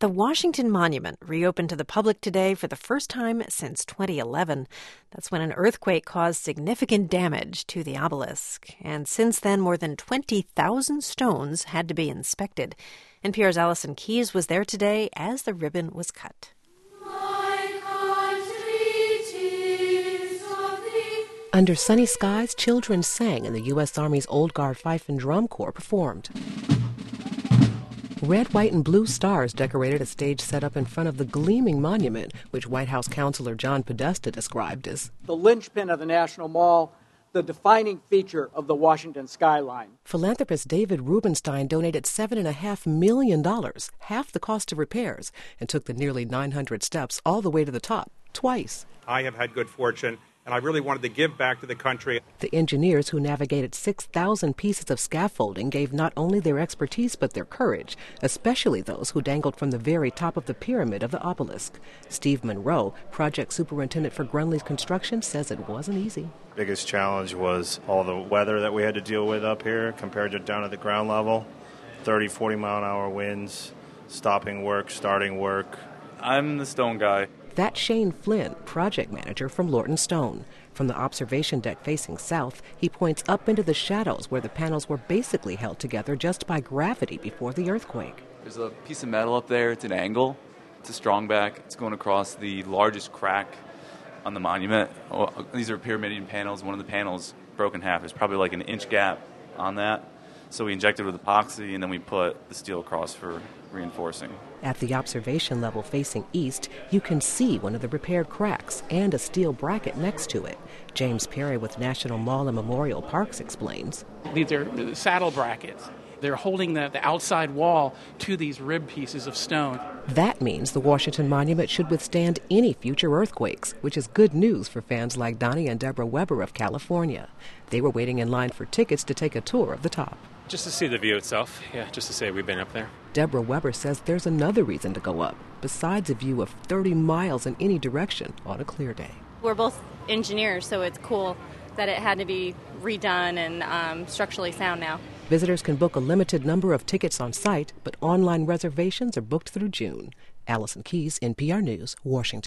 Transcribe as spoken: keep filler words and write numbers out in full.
The Washington Monument reopened to the public today for the first time since twenty eleven. That's when an earthquake caused significant damage to the obelisk. And since then, more than twenty thousand stones had to be inspected. N P R's Allison Keyes was there today as the ribbon was cut. Under sunny skies, children sang and the U S Army's Old Guard Fife and Drum Corps performed. Red, white, and blue stars decorated a stage set up in front of the gleaming monument, which White House counselor John Podesta described as the linchpin of the National Mall, the defining feature of the Washington skyline. Philanthropist David Rubenstein donated seven point five million dollars, half the cost of repairs, and took the nearly nine hundred steps all the way to the top, twice. I have had good fortune, and I really wanted to give back to the country. The engineers who navigated six thousand pieces of scaffolding gave not only their expertise but their courage, especially those who dangled from the very top of the pyramid of the obelisk. Steve Monroe, project superintendent for Grunley's construction, says it wasn't easy. Biggest challenge was all the weather that we had to deal with up here compared to down at the ground level. thirty, forty mile an hour winds, stopping work, starting work. I'm the stone guy. That's Shane Flynn, project manager from Lorton Stone. From the observation deck facing south, he points up into the shadows where the panels were basically held together just by gravity before the earthquake. There's a piece of metal up there. It's an angle. It's a strong back. It's going across the largest crack on the monument. Oh, these are pyramidion panels. One of the panels broke in half. There's probably like an inch gap on that. So we injected with epoxy, and then we put the steel across for reinforcing. At the observation level facing east, you can see one of the repaired cracks and a steel bracket next to it. James Perry with National Mall and Memorial Parks explains. These are saddle brackets. They're holding the, the outside wall to these rib pieces of stone. That means the Washington Monument should withstand any future earthquakes, which is good news for fans like Donnie and Deborah Weber of California. They were waiting in line for tickets to take a tour of the top. Just to see the view itself, yeah, just to say we've been up there. Deborah Weber says there's another reason to go up, besides a view of thirty miles in any direction on a clear day. We're both engineers, so it's cool that it had to be redone and um, structurally sound now. Visitors can book a limited number of tickets on site, but online reservations are booked through June. Allison Keyes, N P R News, Washington.